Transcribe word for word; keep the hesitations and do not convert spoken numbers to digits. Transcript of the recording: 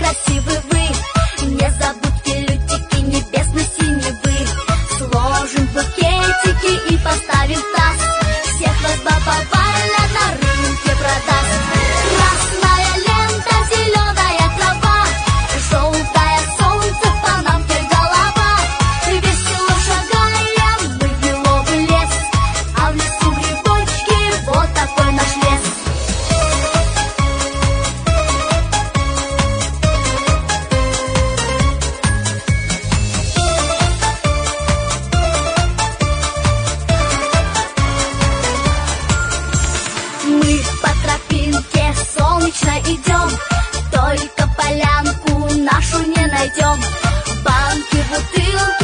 красивы вы. Незабудки, лютики, небесно-синевы. Сложим букетики и поставим в таз. Всех вас баба Валя на рынке продаст. Красная лента, зеленая трава, желтое солнце, панамки голова. Весело шагаем мы в еловый лес, а в лесу грибочки, вот такой наш лес. Мы по тропинке солнечно идем, только полянку нашу не найдем. Банки, бутылки